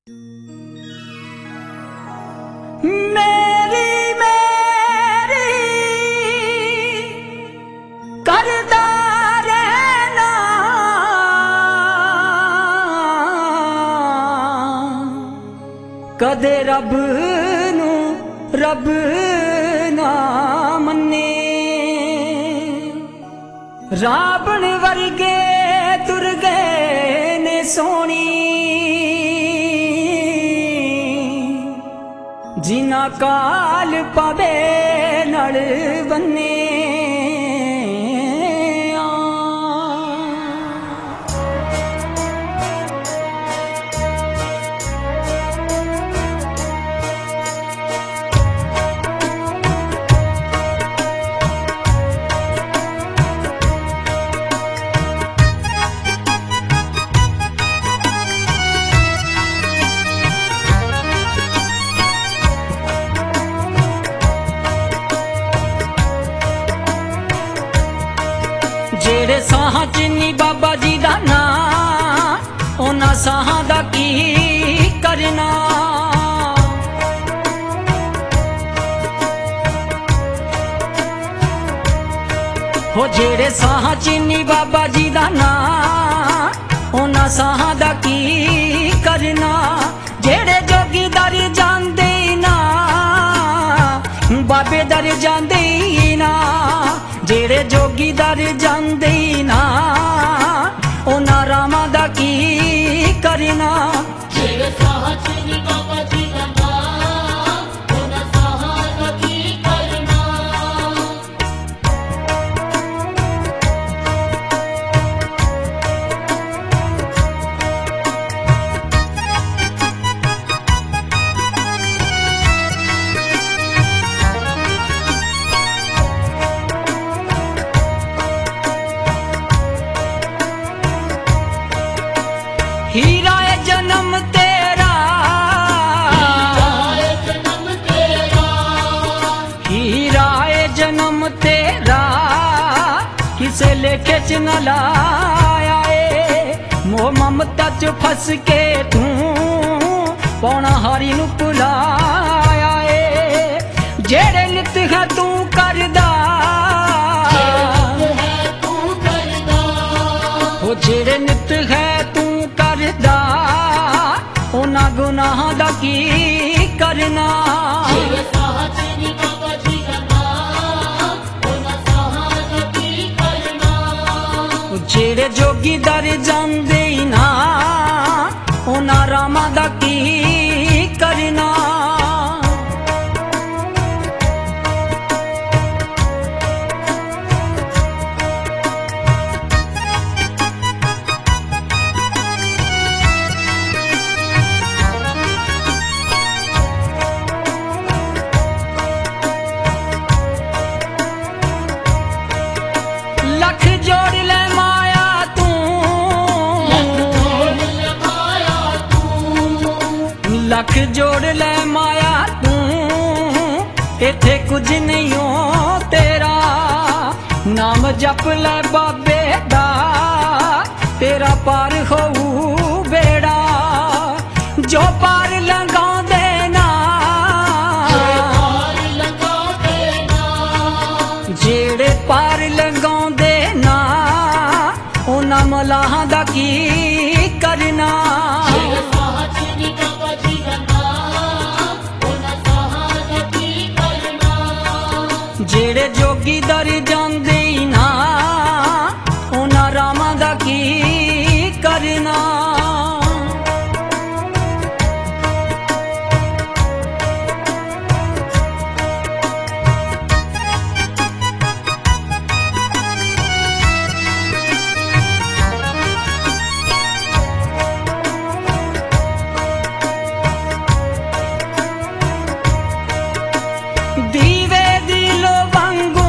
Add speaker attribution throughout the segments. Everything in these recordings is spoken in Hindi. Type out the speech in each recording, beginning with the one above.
Speaker 1: मेरी मेरी करदा रहना कदे रब नू रब ना मन्ने। रावण वर्गे तुर गए ने सोनी जिना काल पावे नड़ बन्ने। जेड़े साहां च नी बाबा जी दा नां उन्हां साहां दा की करना। हो जेड़े साहां च नी बाबा जी दा नां उन्हां साहां दा की करना। जेड़े जोगी दर जांदे ना बाबे दर जांदे ना। जेड़े जोगी दर जांदे ना उन्हां रामां दा की करना।
Speaker 2: जेड़े साहां च नी बाबा जी दा नां उन्हां साहां दा की करना।
Speaker 1: हीरा ए जन्म तेरा हीरा ए जन्म तेरा किसे लेखे च न लाया ए। मोह ममता च फस के तू पौना हारी नू भुलाया ए। जेड़े नित है तू करदा ओ जेड़े नित है तू करदा उन्हां गुनाह दा की करना।
Speaker 2: जेड़े साहां च नी बाबा जी दा नां उन्हां साहां दा की करना।
Speaker 1: जेड़े जोगी दर जांदे ना उन्हां रामां दा की करना। लख जोड़ ले माया तू लख जोड़ ले माया तू इथे कुछ नहीं हो तेरा। नाम जप ले बाबे दा तेरा पार होऊ बेड़ा। जो पार लंघा देना जेड़े पार लंघा देना उन्हां मलाहां दा की करना।
Speaker 2: जेड़े साहां च नी बाबा जी दा नां उन्हां साहां दा की करना।
Speaker 1: जेड़े जोगी दर जांदे ना उन्हां रामां दा की करना। दीवे दिलो वांगू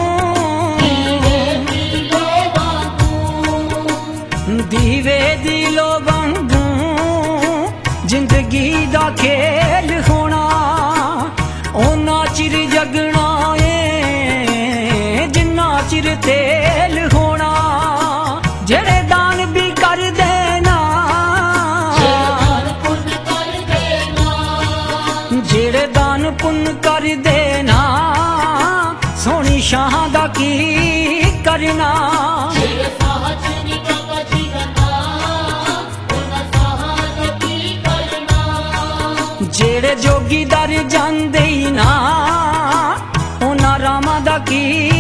Speaker 1: दीवे दिलो वांगू जिंदगी दा खेल होना। ओना चिर जगना ए जिन्ना चिर तेल होना। जेड़े दान भी कर देना की करना।
Speaker 2: ਜਿਹੜੇ ਸਾਹਜ ਨੀ ਬਾਬਾ ਜੀ ਦਾ ਨਾਮ, ਉਹਨਾਂ ਸਾਹਾਂ ਦਾ ਕੀ ਕਰਨਾ।
Speaker 1: ਜਿਹੜੇ ਜੋਗੀ ਦਰ ਜਾਂਦੇ ਹੀ ਨਾ, ਉਹਨਾਂ ਰਾਮਾਂ ਦਾ ਕੀ